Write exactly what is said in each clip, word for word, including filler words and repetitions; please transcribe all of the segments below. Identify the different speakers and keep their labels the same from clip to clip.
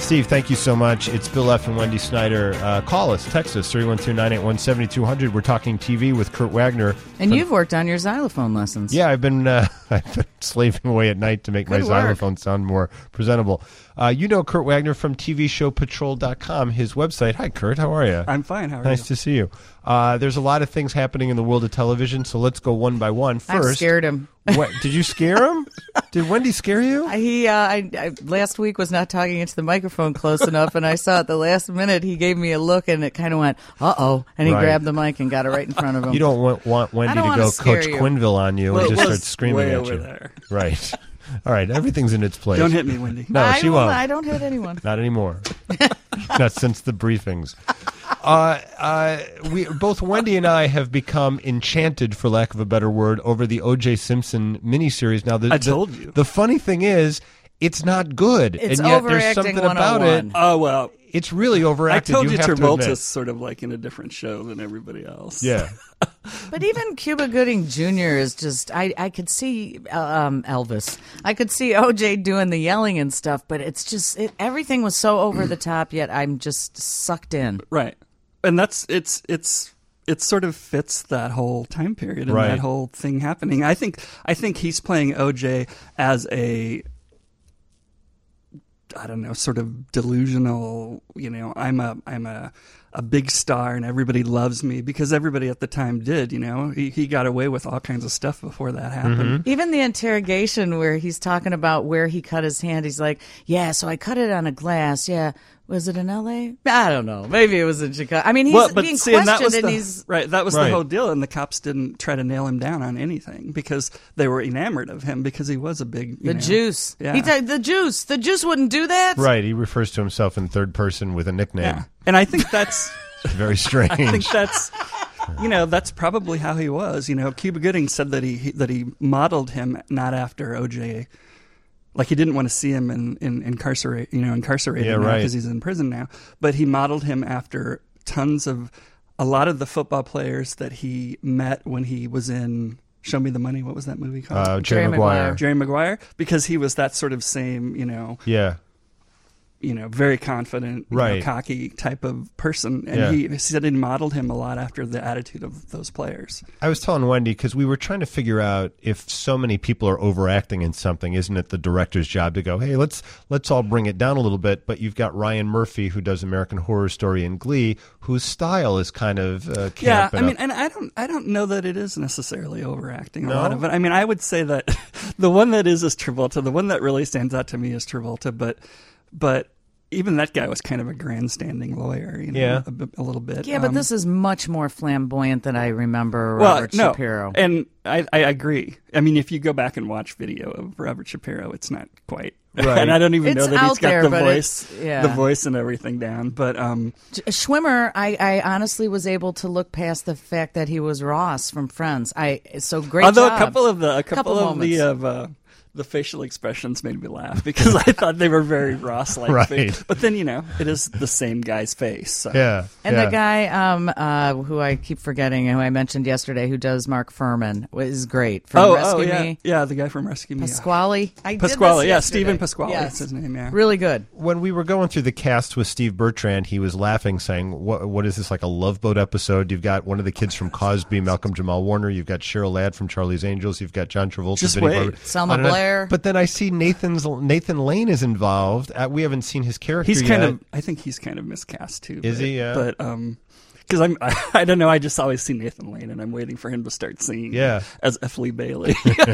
Speaker 1: Steve, thank you so much. It's Bill F. and Wendy Snyder. Uh, call us, text us, three one two, nine eight one, seven two zero zero. We're talking T V with Kurt Wagner.
Speaker 2: And
Speaker 1: from,
Speaker 2: you've worked on your xylophone lessons.
Speaker 1: Yeah, I've been, uh, I've been slaving away at night to make
Speaker 2: Good
Speaker 1: my
Speaker 2: work.
Speaker 1: xylophone sound more presentable. Uh, you know Kurt Wagner from T V show patrol dot com, his website. Hi, Kurt. How are you?
Speaker 3: I'm fine. How are
Speaker 1: nice
Speaker 3: you?
Speaker 1: to see you. Uh, there's a lot of things happening in the world of television, so let's go one by one. First,
Speaker 2: I scared him.
Speaker 1: What, did you scare him? Did Wendy scare you?
Speaker 2: He uh, I, I, last week was not talking into the microphone close enough, and I saw at the last minute he gave me a look, and it kind of went, uh-oh, and he
Speaker 1: Right.
Speaker 2: grabbed the mic and got it right in front of him.
Speaker 1: You don't want, want Wendy
Speaker 2: don't
Speaker 1: to
Speaker 2: wanna
Speaker 1: go
Speaker 2: scare
Speaker 1: Coach
Speaker 2: you.
Speaker 1: Quinville on you
Speaker 3: Well,
Speaker 1: and
Speaker 3: it
Speaker 1: just
Speaker 3: was
Speaker 1: start screaming
Speaker 3: way
Speaker 1: at
Speaker 3: over
Speaker 1: you.
Speaker 3: there.
Speaker 1: Right. All right. Everything's in its place.
Speaker 3: Don't hit me, Wendy.
Speaker 1: No,
Speaker 2: I
Speaker 1: she
Speaker 2: won't.
Speaker 1: won't.
Speaker 2: I don't hit anyone.
Speaker 1: Not anymore. Not since the briefings. Uh, uh, we both Wendy and I have become enchanted, for lack of a better word, over the O J Simpson miniseries. Now, the,
Speaker 3: I
Speaker 1: the-
Speaker 3: told you.
Speaker 1: The funny thing is, it's not good,
Speaker 2: It's
Speaker 1: and yet there's
Speaker 2: overacting
Speaker 1: something about
Speaker 2: one oh
Speaker 1: it.
Speaker 2: one.
Speaker 3: Oh, well,
Speaker 1: It's really
Speaker 3: I
Speaker 1: overacted.
Speaker 3: told you,
Speaker 1: have to
Speaker 3: Travolta's
Speaker 1: admit.
Speaker 3: sort of like in a different show than everybody else.
Speaker 1: Yeah.
Speaker 2: But even Cuba Gooding Junior is just, I, I could see uh, um, Elvis. I could see O J doing the yelling and stuff, but it's just, it, everything was so over the top, yet I'm just sucked in.
Speaker 3: Right. And that's, it's, it's, it sort of fits that whole time period and
Speaker 1: Right.
Speaker 3: that whole thing happening. I think, I think he's playing O J as a, I don't know, sort of delusional, you know, I'm a, I'm a, a big star and everybody loves me because everybody at the time did, you know, he, he got away with all kinds of stuff before that happened.
Speaker 2: Even the interrogation where he's talking about where he cut his hand, he's like, yeah, so I cut it on a glass. Yeah. Was it in L A? I don't know. Maybe it was in Chicago. I mean, he's
Speaker 3: Well, but
Speaker 2: being
Speaker 3: see, and that
Speaker 2: questioned
Speaker 3: was
Speaker 2: and
Speaker 3: the,
Speaker 2: he's...
Speaker 3: right. That was
Speaker 1: Right.
Speaker 3: the whole deal, and the cops didn't try to nail him down on anything because they were enamored of him because he was a big you
Speaker 2: The
Speaker 3: know,
Speaker 2: juice.
Speaker 3: Yeah.
Speaker 2: He t- the juice. The juice wouldn't do that.
Speaker 1: Right. He refers to himself in third person with a nickname.
Speaker 3: Yeah, and I think that's
Speaker 1: It's very strange.
Speaker 3: I think that's you know that's probably how he was. You know, Cuba Gooding said that he, he that he modeled him not after O J. Like he didn't want to see him in, in incarcerate, you know, incarcerated
Speaker 1: Yeah,
Speaker 3: now
Speaker 1: right.
Speaker 3: because he's in prison now. But he modeled him after tons of, a lot of the football players that he met when he was in Show Me the Money. What was that movie called?
Speaker 1: uh, Jerry,
Speaker 2: Jerry
Speaker 1: Maguire.
Speaker 2: Maguire.
Speaker 3: Jerry Maguire, because he was that sort of same, you know,
Speaker 1: Yeah.
Speaker 3: you know, very confident, you
Speaker 1: Right.
Speaker 3: know, cocky type of person, and
Speaker 1: Yeah.
Speaker 3: he, he said he modeled him a lot after the attitude of those players.
Speaker 1: I was telling Wendy, because we were trying to figure out if so many people are overacting in something, isn't it the director's job to go, hey, let's let's all bring it down a little bit? But you've got Ryan Murphy, who does American Horror Story and Glee, whose style is kind of uh,
Speaker 3: Yeah,
Speaker 1: camping
Speaker 3: I mean,
Speaker 1: up.
Speaker 3: and I don't, I don't know that it is necessarily overacting a
Speaker 1: No?
Speaker 3: lot of it. I mean, I would say that the one that is is Travolta. The one that really stands out to me is Travolta, but, but. Even that guy was kind of a grandstanding lawyer, you know,
Speaker 1: Yeah.
Speaker 3: a, bit- a little bit.
Speaker 2: Yeah, but
Speaker 3: Um,
Speaker 2: this is much more flamboyant than I remember
Speaker 3: well,
Speaker 2: Robert
Speaker 3: no,
Speaker 2: Shapiro.
Speaker 3: and I, I agree. I mean, if you go back and watch video of Robert Shapiro, it's not quite.
Speaker 1: Right.
Speaker 3: And I don't even
Speaker 2: It's
Speaker 3: know that he's
Speaker 2: out
Speaker 3: got
Speaker 2: there,
Speaker 3: the
Speaker 2: but
Speaker 3: voice,
Speaker 2: it's- yeah.
Speaker 3: the voice and everything down. But um,
Speaker 2: Schwimmer, I, I honestly was able to look past the fact that he was Ross from Friends. I so great
Speaker 3: although
Speaker 2: job.
Speaker 3: a couple of the a couple,
Speaker 2: Couple
Speaker 3: of the
Speaker 2: moments.
Speaker 3: of uh, the facial expressions made me laugh because I thought they were very Ross-like.
Speaker 1: Right.
Speaker 3: But then you know, it is the same guy's face. So.
Speaker 1: yeah.
Speaker 2: And
Speaker 1: yeah.
Speaker 2: the guy um, uh, who I keep forgetting, who I mentioned yesterday, who does Mark Furman, is great from
Speaker 3: Oh,
Speaker 2: Rescue
Speaker 3: oh yeah,
Speaker 2: Me.
Speaker 3: yeah, the guy from Rescue Me. yeah.
Speaker 2: Pasquale. I did
Speaker 3: Pasquale,
Speaker 2: this
Speaker 3: yeah,
Speaker 2: yesterday.
Speaker 3: Stephen Pasquale.
Speaker 2: Yes.
Speaker 3: That's his name. Yeah.
Speaker 2: Really good.
Speaker 1: When we were going through the cast with Steve Bertrand, he was laughing, saying, what, what is this, like a Love Boat episode? You've got one of the kids from Cosby, Malcolm Jamal Warner. You've got Cheryl Ladd from Charlie's Angels. You've got John Travolta.
Speaker 3: Just
Speaker 1: Vinnie
Speaker 3: wait.
Speaker 1: Barber.
Speaker 2: Selma
Speaker 1: I don't know.
Speaker 2: Blair.
Speaker 1: But then I see Nathan's Nathan Lane is involved. Uh, we haven't seen his character
Speaker 3: He's
Speaker 1: yet.
Speaker 3: kind of. I think he's kind of miscast too.
Speaker 1: Is
Speaker 3: but,
Speaker 1: he? Yeah.
Speaker 3: But um, because I'm. I, I don't know. I just always see Nathan Lane, and I'm waiting for him to start singing.
Speaker 1: Yeah.
Speaker 3: As F. Lee Bailey.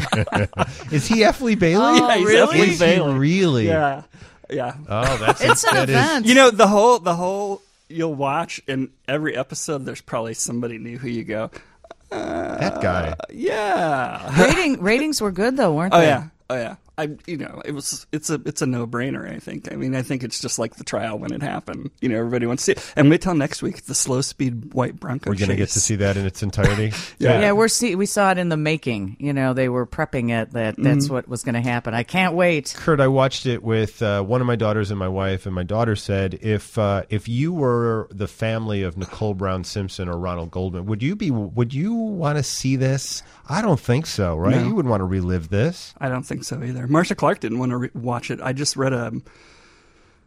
Speaker 1: Is he F. Lee Bailey?
Speaker 2: Oh,
Speaker 3: Yeah, he's
Speaker 2: really?
Speaker 3: F. Lee
Speaker 1: Is he
Speaker 3: Bailey.
Speaker 1: really?
Speaker 3: Yeah. Yeah.
Speaker 1: Oh, that's
Speaker 2: It's an
Speaker 1: that is-
Speaker 2: event.
Speaker 3: You know the whole the whole you'll watch in every episode. There's probably somebody new who you go.
Speaker 1: that guy.
Speaker 3: Yeah.
Speaker 2: Rating, ratings were good, though, weren't
Speaker 3: Oh
Speaker 2: they?
Speaker 3: yeah. Oh yeah. I you know it was it's a it's a no brainer. I think. I mean I think it's just like the trial when it happened. You know everybody wants to see it. And wait till next week the slow speed white Bronco.
Speaker 1: We're going to get to
Speaker 3: chase.
Speaker 1: see that in its entirety.
Speaker 3: Yeah.
Speaker 2: Yeah, we're see we saw it in the making. You know, they were prepping it that that's what was going to happen. I can't wait.
Speaker 1: Kurt, I watched it with uh, one of my daughters and my wife, and my daughter said, "If uh, if you were the family of Nicole Brown Simpson or Ronald Goldman, would you be would you want to see this?" I don't think so, right?
Speaker 3: No.
Speaker 1: You wouldn't want to relive this.
Speaker 3: I don't think so either. Marcia Clark didn't want to re- watch it. I just read a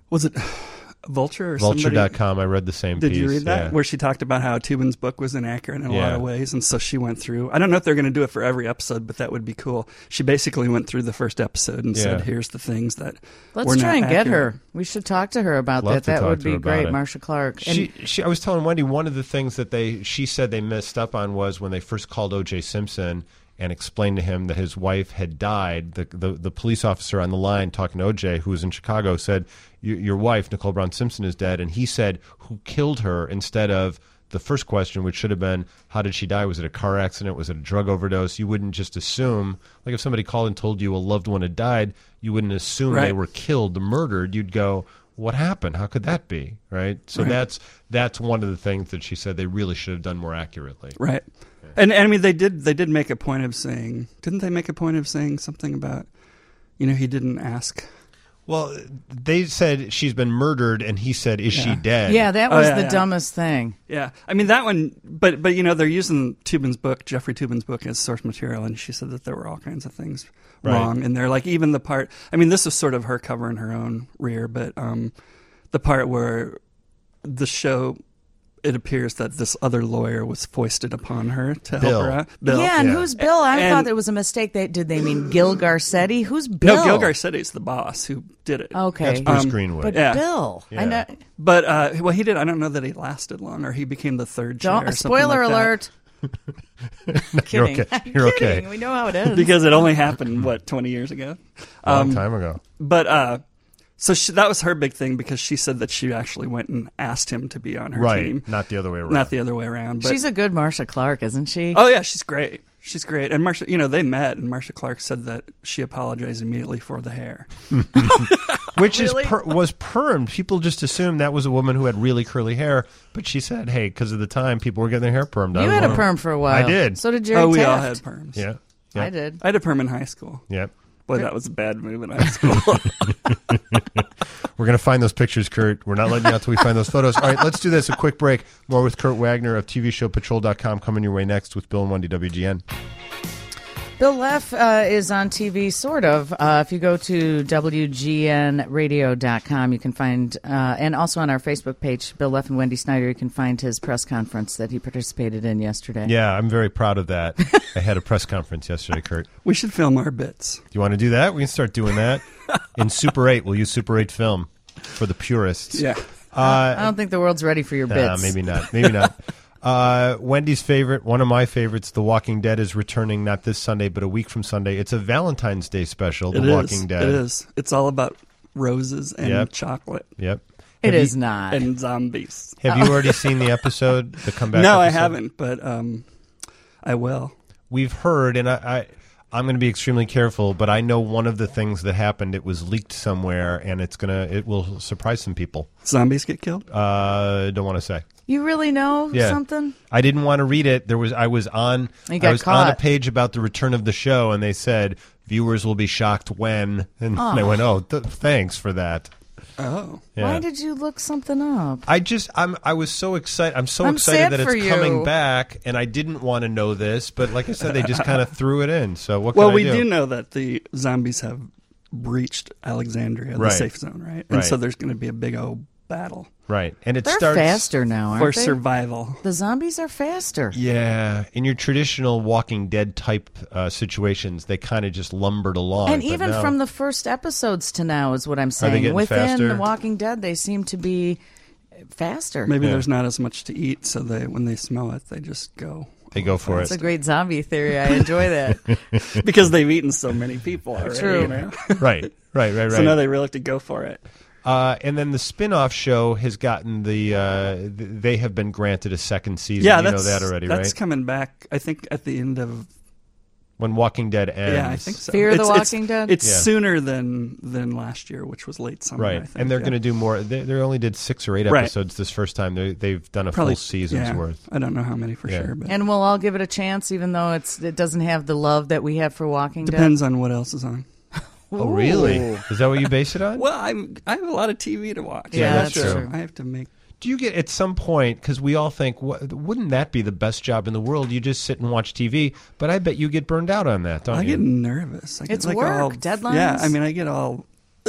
Speaker 3: Was it Vulture or somebody?
Speaker 1: Vulture dot com. I read the same
Speaker 3: Did
Speaker 1: piece.
Speaker 3: you read that?
Speaker 1: Yeah.
Speaker 3: Where she talked about how Toobin's book was inaccurate in a
Speaker 1: Yeah.
Speaker 3: lot of ways, and so she went through. I don't know if they're going to do it for every episode, but that would be cool. She basically went through the first episode and
Speaker 1: Yeah.
Speaker 3: said, "Here's the things that
Speaker 2: Let's
Speaker 3: were
Speaker 2: try
Speaker 3: not
Speaker 2: and get
Speaker 3: accurate."
Speaker 2: her. We should talk to her about
Speaker 1: Love
Speaker 2: that.
Speaker 1: to
Speaker 2: That
Speaker 1: talk
Speaker 2: would
Speaker 1: to her
Speaker 2: be
Speaker 1: about
Speaker 2: great,
Speaker 1: it.
Speaker 2: Marsha Clark. And
Speaker 1: She, she, I was telling Wendy one of the things that they, she said they messed up on was when they first called O J Simpson and explained to him that his wife had died. The, the the police officer on the line talking to O J, who was in Chicago, said, "Your your wife, Nicole Brown Simpson, is dead." And he said, "Who killed her?" instead of the first question, which should have been, "How did she die? Was it a car accident? Was it a drug overdose?" You wouldn't just assume, like if somebody called and told you a loved one had died, you wouldn't assume
Speaker 3: Right.
Speaker 1: they were killed, murdered. You'd go, what happened? How could that be? Right? So
Speaker 3: Right.
Speaker 1: that's that's one of the things that she said they really should have done more accurately.
Speaker 3: Right. And, and I mean, they did. They did make a point of saying. Didn't they make a point of saying something about? You know, he didn't ask.
Speaker 1: Well, they said she's been murdered, and he said, "Is she
Speaker 3: Yeah.
Speaker 1: dead?"
Speaker 2: yeah, that
Speaker 3: Oh,
Speaker 2: was
Speaker 3: yeah,
Speaker 2: the
Speaker 3: yeah.
Speaker 2: dumbest thing.
Speaker 3: Yeah, I mean that one. But but you know, they're using Toobin's book, Jeffrey Toobin's book, as source material, and she said that there were all kinds of things
Speaker 1: Right.
Speaker 3: wrong in there. Like even the part. I mean, this was sort of her covering her own rear, but um, the part where the show. It appears that this other lawyer was foisted upon her to
Speaker 1: Bill.
Speaker 3: help her out. Bill.
Speaker 2: Yeah, and
Speaker 1: Yeah.
Speaker 2: who's Bill? I
Speaker 3: And-
Speaker 2: thought it was a mistake. They, did they mean Gil Garcetti? Who's Bill?
Speaker 3: No, Gil Garcetti's the boss who did it.
Speaker 2: Okay.
Speaker 1: That's Bruce
Speaker 3: Um,
Speaker 1: Greenwood.
Speaker 2: But
Speaker 3: Yeah.
Speaker 2: Bill.
Speaker 1: Yeah.
Speaker 2: I know.
Speaker 3: But uh, well, he did. I don't know that he lasted long, or he became the third chair.
Speaker 2: Don't,
Speaker 3: or something
Speaker 2: spoiler
Speaker 3: like that.
Speaker 2: alert.
Speaker 1: You're
Speaker 2: Kidding.
Speaker 1: okay.
Speaker 2: I'm
Speaker 1: You're
Speaker 2: kidding.
Speaker 1: okay.
Speaker 2: We know how it is.
Speaker 3: Because it only happened what twenty years ago.
Speaker 1: A long
Speaker 3: Um,
Speaker 1: time ago.
Speaker 3: But uh, so she, that was her big thing because she said that she actually went and asked him to be on her
Speaker 1: Right,
Speaker 3: team,
Speaker 1: not the other way around.
Speaker 3: not the other way around. But
Speaker 2: She's a good Marsha Clark, isn't she?
Speaker 3: oh yeah, she's great. She's great. And Marsha, you know, they met, and Marsha Clark said that she apologized immediately for the hair.
Speaker 1: Which
Speaker 2: Really?
Speaker 1: is per- was permed. People just assumed that was a woman who had really curly hair, but she said, "Hey, because of the time, people were getting their hair permed." I
Speaker 2: You
Speaker 1: don't
Speaker 2: had a
Speaker 1: know.
Speaker 2: perm for a while.
Speaker 1: I did.
Speaker 2: So did Jerry
Speaker 3: oh, we
Speaker 2: Taft.
Speaker 3: all had perms.
Speaker 1: Yeah,
Speaker 2: I
Speaker 1: yeah,
Speaker 2: did.
Speaker 3: I had a perm in high school.
Speaker 1: yeah.
Speaker 3: Boy, that was a bad move in high school.
Speaker 1: We're gonna find those pictures, Kurt. We're not letting you out till we find those photos. All right, let's do this. A quick break. More with Kurt Wagner of T V Show Patrol dot com coming your way next with Bill and Wendy W G N.
Speaker 2: Bill Leff uh, is on T V, sort of. Uh, if you go to W G N radio dot com, you can find, uh, and also on our Facebook page, Bill Leff and Wendy Snyder, you can find his press conference that he participated in yesterday.
Speaker 1: Yeah, I'm very proud of that. I had a press conference yesterday, Kurt.
Speaker 3: We should film our bits.
Speaker 1: Do you want to do that? We can start doing that. In Super eight, we'll use Super eight film for the purists.
Speaker 3: Yeah.
Speaker 2: I don't think the world's ready for your
Speaker 1: Nah,
Speaker 2: bits.
Speaker 1: maybe not. Maybe not. Uh, Wendy's favorite, one of my favorites, The Walking Dead, is returning not this Sunday, but a week from Sunday. It's a Valentine's Day special, The
Speaker 3: It is.
Speaker 1: Walking Dead.
Speaker 3: It is. It's all about roses and
Speaker 1: Yep.
Speaker 3: chocolate
Speaker 1: Yep.
Speaker 2: It
Speaker 1: Have
Speaker 2: is
Speaker 1: you,
Speaker 2: not.
Speaker 3: and zombies.
Speaker 1: Have you already seen the episode, the comeback
Speaker 3: No, I
Speaker 1: episode?
Speaker 3: haven't, but um, I will.
Speaker 1: We've heard, and I, I, I'm going to be extremely careful, but I know one of the things that happened, it was leaked somewhere, and it's gonna, it will surprise some people.
Speaker 3: Zombies get killed?
Speaker 1: Uh, don't want to say.
Speaker 2: You really know
Speaker 1: Yeah.
Speaker 2: something?
Speaker 1: I didn't want to read it. There was I was on
Speaker 2: You got
Speaker 1: I was on a
Speaker 2: caught.
Speaker 1: page about the return of the show, and they said viewers will be shocked when, and I went, "Oh, th- thanks for that."
Speaker 3: Oh.
Speaker 1: Yeah.
Speaker 2: Why did you look something up?
Speaker 1: I just I'm I was so excited. I'm so
Speaker 2: I'm
Speaker 1: excited
Speaker 2: sad
Speaker 1: that it's
Speaker 2: for you.
Speaker 1: coming back, and I didn't want to know this, but like I said, they just kind of threw it in. So what?
Speaker 3: Well,
Speaker 1: can I
Speaker 3: we
Speaker 1: do?
Speaker 3: do know that the zombies have breached Alexandria, the
Speaker 1: Right.
Speaker 3: safe zone, right?
Speaker 1: Right.
Speaker 3: And so there's going to be a big old battle
Speaker 1: Right, and it
Speaker 2: They're
Speaker 1: starts
Speaker 2: faster now, aren't
Speaker 3: for
Speaker 2: they?
Speaker 3: survival.
Speaker 2: The zombies are faster.
Speaker 1: Yeah, in your traditional Walking Dead type uh, situations, they kind of just lumbered along.
Speaker 2: And
Speaker 1: but
Speaker 2: even
Speaker 1: now-
Speaker 2: from the first episodes to now is what I'm
Speaker 1: they
Speaker 2: saying.
Speaker 1: getting
Speaker 2: Within
Speaker 1: faster?
Speaker 2: The Walking Dead, they seem to be faster.
Speaker 3: Maybe
Speaker 1: Yeah.
Speaker 3: there's not as much to eat, so they when they smell it, they just go.
Speaker 1: they go for
Speaker 2: That's
Speaker 1: it.
Speaker 2: a great zombie theory. I enjoy that.
Speaker 3: because they've eaten so many people already.
Speaker 2: True.
Speaker 3: You know?
Speaker 1: right, right, right,
Speaker 3: So now
Speaker 1: right.
Speaker 3: they really have to go for it.
Speaker 1: Uh, and then the spin-off show has gotten the. Uh, th- they have been granted a second season.
Speaker 3: Yeah,
Speaker 1: you know
Speaker 3: that's
Speaker 1: that already,
Speaker 3: that's
Speaker 1: right?
Speaker 3: coming back. I think at the end of
Speaker 1: When Walking Dead ends.
Speaker 3: yeah, I think so.
Speaker 2: Fear the
Speaker 3: It's-
Speaker 2: Walking
Speaker 3: it's,
Speaker 2: Dead?
Speaker 3: It's
Speaker 1: Yeah.
Speaker 3: sooner than than last year, which was late summer.
Speaker 1: Right,
Speaker 3: I think,
Speaker 1: and they're
Speaker 3: yeah.
Speaker 1: going to do more. They, they only did six or eight
Speaker 3: Right.
Speaker 1: episodes this first time. They, they've done a
Speaker 3: probably
Speaker 1: full season's
Speaker 3: yeah,
Speaker 1: worth.
Speaker 3: I don't know how many for
Speaker 1: Yeah.
Speaker 3: sure, but
Speaker 2: And we'll all give it a chance, even though it's it doesn't have the love that we have for Walking
Speaker 3: depends on what else is on.
Speaker 2: Dead.
Speaker 1: Oh, really?
Speaker 2: Ooh.
Speaker 1: Is that what you base it on?
Speaker 3: Well, I'm I have a lot of T V to watch.
Speaker 2: Yeah,
Speaker 1: that's
Speaker 3: So
Speaker 1: true.
Speaker 3: I have to make.
Speaker 1: Do you get at some point, because we all think, "Wha- wouldn't that be the best job in the world? You just sit and watch T V. But I bet you get burned out on that, don't
Speaker 3: I
Speaker 1: you?
Speaker 3: get nervous. I get
Speaker 2: It's
Speaker 3: like
Speaker 2: work,
Speaker 3: all,
Speaker 2: deadlines.
Speaker 3: Yeah, I mean, I get all. Ugh.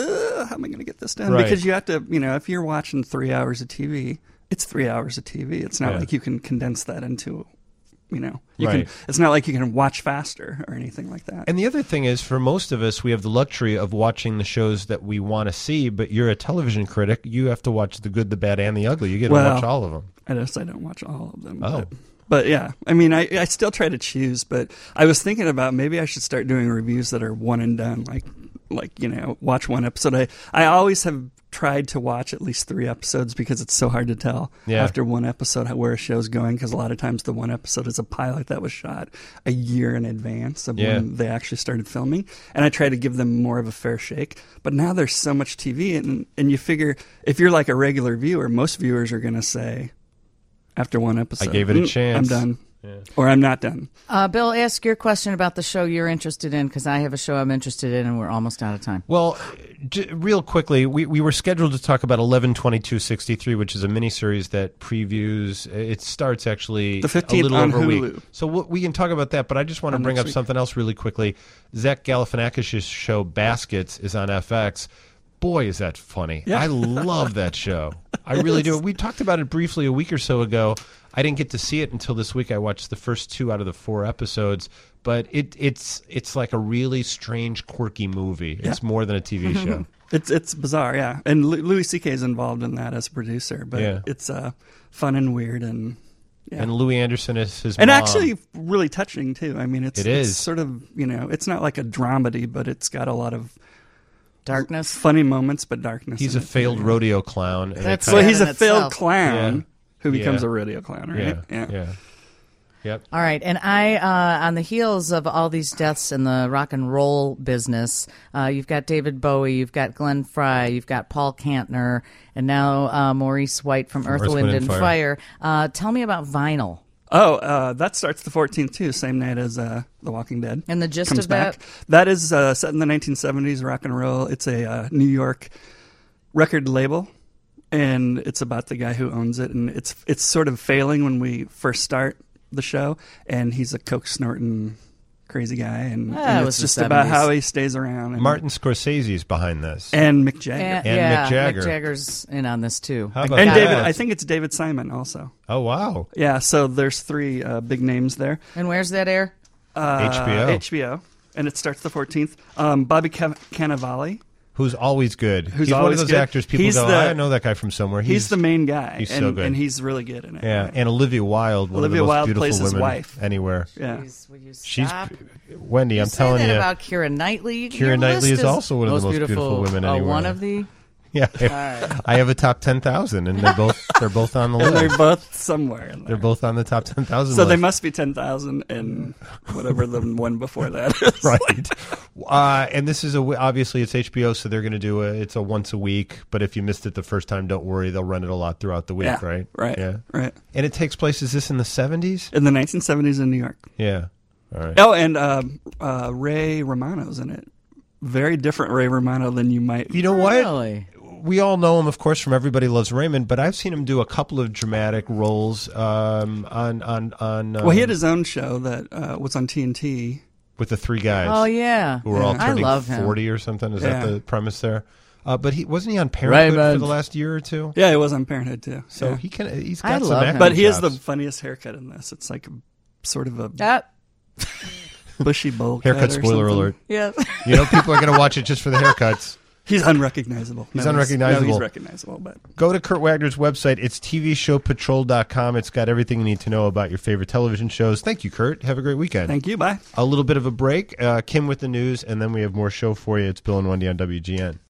Speaker 3: how am I going to get this done?
Speaker 1: Right.
Speaker 3: Because you have to, you know, if you're watching three hours of T V, it's three hours of T V. It's not
Speaker 1: Yeah.
Speaker 3: like you can condense that into, you know, you
Speaker 1: Right.
Speaker 3: can. It's not like you can watch faster or anything like that.
Speaker 1: And the other thing is, for most of us, we have the luxury of watching the shows that we want to see, but you're a television critic. You have to watch the good, the bad, and the ugly. You get to
Speaker 3: Well,
Speaker 1: watch all of them.
Speaker 3: I guess I don't watch all of them.
Speaker 1: Oh.
Speaker 3: But, but yeah, I mean, I, I still try to choose, but I was thinking about maybe I should start doing reviews that are one and done, like, like you know, watch one episode. I, I always have tried to watch at least three episodes because it's so hard to tell
Speaker 1: Yeah.
Speaker 3: after one episode how- where a show's going, because a lot of times the one episode is a pilot that was shot a year in advance of
Speaker 1: Yeah.
Speaker 3: when they actually started filming, and I try to give them more of a fair shake. But now there's so much T V, and, and you figure if you're like a regular viewer, most viewers are going to say after one episode,
Speaker 1: I gave it a
Speaker 3: "Mm,
Speaker 1: chance."
Speaker 3: I'm done.
Speaker 1: Yeah.
Speaker 3: Or I'm not done.
Speaker 2: Uh, Bill, ask your question about the show you're interested in, because I have a show I'm interested in, and we're almost out of time.
Speaker 1: Well, j- real quickly, we, we were scheduled to talk about eleven twenty-two sixty-three, which is a miniseries that previews. It starts actually
Speaker 3: The fifteenth
Speaker 1: a little
Speaker 3: on
Speaker 1: over a week.
Speaker 3: Hulu.
Speaker 1: So we we can talk about that, but I just want to
Speaker 3: On
Speaker 1: bring
Speaker 3: next
Speaker 1: up
Speaker 3: week.
Speaker 1: something else really quickly. Zach Galifianakis' show Baskets is on F X. Boy, is that funny.
Speaker 3: Yeah.
Speaker 1: I love that show. I really do. We talked about it briefly a week or so ago. I didn't get to see it until this week. I watched the first two out of the four episodes, but it, it's it's like a really strange, quirky movie. It's more than a T V show.
Speaker 3: It's it's bizarre, yeah. And Lu- Louis C K is involved in that as a producer, but
Speaker 1: Yeah.
Speaker 3: it's uh, fun and weird, and yeah.
Speaker 1: And Louis Anderson is his
Speaker 3: and
Speaker 1: mom.
Speaker 3: actually really touching too. I mean, it's
Speaker 1: It
Speaker 3: it's
Speaker 1: is.
Speaker 3: sort of, you know, it's not like a dramedy, but it's got a lot of
Speaker 2: Darkness.
Speaker 3: funny moments, but darkness.
Speaker 1: He's
Speaker 3: in
Speaker 1: a
Speaker 3: it,
Speaker 1: failed
Speaker 3: yeah.
Speaker 1: rodeo clown. and
Speaker 2: That's
Speaker 1: it
Speaker 3: Well,
Speaker 1: kinda-
Speaker 3: he's
Speaker 2: in
Speaker 3: a failed
Speaker 2: itself.
Speaker 3: clown
Speaker 1: Yeah.
Speaker 3: who becomes
Speaker 1: Yeah.
Speaker 3: a rodeo clown, right?
Speaker 1: yeah, yeah, Yep.
Speaker 2: All right, and I, uh, on the heels of all these deaths in the rock and roll business, uh, you've got David Bowie, you've got Glenn Fry, you've got Paul Kantner, and now uh, Maurice White from Earth, Wind, and Fire. Uh, tell me about vinyl.
Speaker 3: Oh, uh, that starts the fourteenth too, same night as uh, The Walking Dead.
Speaker 2: And the gist
Speaker 3: comes
Speaker 2: of that?
Speaker 3: back. That is uh, set in the nineteen seventies, rock and roll. It's a uh, New York record label, and it's about the guy who owns it. And it's it's sort of failing when we first start the show, and he's a coke snorting crazy guy, and,
Speaker 2: Ah,
Speaker 3: and
Speaker 2: it
Speaker 3: it's
Speaker 2: was the
Speaker 3: just about
Speaker 2: seventies.
Speaker 3: how he stays around. And,
Speaker 1: Martin Scorsese's behind this.
Speaker 3: and Mick Jagger.
Speaker 2: And,
Speaker 1: And
Speaker 2: yeah,
Speaker 1: Mick Jagger.
Speaker 2: Mick Jagger's in on this too.
Speaker 1: How about
Speaker 3: And
Speaker 1: that?
Speaker 3: David, I think it's David Simon also.
Speaker 1: Oh, wow.
Speaker 3: Yeah, so there's three uh, big names there.
Speaker 2: And where's that air?
Speaker 3: Uh,
Speaker 1: H B O.
Speaker 3: H B O, and it starts the fourteenth. Um, Bobby Cav- Cannavale,
Speaker 1: Who's always good.
Speaker 3: Who's
Speaker 1: he's one
Speaker 3: always
Speaker 1: of those
Speaker 3: good.
Speaker 1: actors people
Speaker 3: He's
Speaker 1: go,
Speaker 3: the-
Speaker 1: I know that guy from somewhere.
Speaker 3: he's, the main guy,
Speaker 1: he's
Speaker 3: and,
Speaker 1: so good.
Speaker 3: and he's really good in it.
Speaker 1: Yeah, and Olivia Wilde, one
Speaker 3: Olivia
Speaker 1: of the most
Speaker 3: Wilde
Speaker 1: beautiful
Speaker 3: plays his
Speaker 1: women
Speaker 3: wife.
Speaker 1: anywhere.
Speaker 3: Yeah.
Speaker 2: Please, will you
Speaker 1: She's
Speaker 2: stop?
Speaker 1: Wendy.
Speaker 2: You
Speaker 1: I'm
Speaker 2: say
Speaker 1: telling
Speaker 2: that
Speaker 1: you.
Speaker 2: about Keira Knightley.
Speaker 1: Keira
Speaker 2: Your
Speaker 1: Knightley
Speaker 2: list
Speaker 1: is also one of the most beautiful women
Speaker 2: oh,
Speaker 1: anywhere.
Speaker 2: one of the.
Speaker 1: Yeah, I have a top ten thousand, and they're both they're both on the
Speaker 3: And they're
Speaker 1: list.
Speaker 3: both somewhere in there.
Speaker 1: They're both on the top ten thousand.
Speaker 3: so
Speaker 1: list.
Speaker 3: they must be ten thousand and whatever the one before that is.
Speaker 1: right. Uh, and this is a obviously it's H B O, so they're going to do a it's a once a week. But if you missed it the first time, don't worry, they'll run it a lot throughout the week,
Speaker 3: Yeah,
Speaker 1: right?
Speaker 3: right,
Speaker 1: Yeah.
Speaker 3: right.
Speaker 1: And it takes place. Is this in the seventies?
Speaker 3: In the nineteen seventies in New York.
Speaker 1: Yeah. All right.
Speaker 3: Oh, and um, uh, Ray Romano's in it. Very different Ray Romano than you might.
Speaker 1: You know what?
Speaker 2: Really?
Speaker 1: We all know him, of course, from Everybody Loves Raymond, but I've seen him do a couple of dramatic roles um, on on on. Um,
Speaker 3: Well, he had his own show that uh, was on T N T.
Speaker 1: with the three guys.
Speaker 2: Oh yeah,
Speaker 1: who were all
Speaker 3: Yeah.
Speaker 2: I
Speaker 1: turning
Speaker 2: love him.
Speaker 1: forty or something. Is
Speaker 3: Yeah.
Speaker 1: that the premise there? Uh, but he wasn't he on Parenthood for
Speaker 2: Raymond.
Speaker 1: the last year or two.
Speaker 3: Yeah, he was on Parenthood too.
Speaker 1: So
Speaker 3: yeah.
Speaker 1: he can he's
Speaker 2: I
Speaker 1: got some
Speaker 2: love him.
Speaker 1: acting
Speaker 3: But he has the
Speaker 1: chops.
Speaker 3: funniest haircut in this. It's like a, sort of a
Speaker 2: That,
Speaker 3: bushy bowl cut
Speaker 1: Haircut
Speaker 3: or
Speaker 1: spoiler
Speaker 3: something.
Speaker 1: alert.
Speaker 2: yeah.
Speaker 1: You know people are going to watch it just for the haircuts.
Speaker 3: He's unrecognizable.
Speaker 1: He's
Speaker 3: No,
Speaker 1: unrecognizable.
Speaker 3: No, he's recognizable, but
Speaker 1: Go to Kurt Wagner's website. It's T V show patrol dot com. It's got everything you need to know about your favorite television shows. Thank you, Kurt. Have a great weekend.
Speaker 3: thank you. Bye.
Speaker 1: A little bit of a break. Uh, Kim with the news, and then we have more show for you. It's Bill and Wendy on W G N.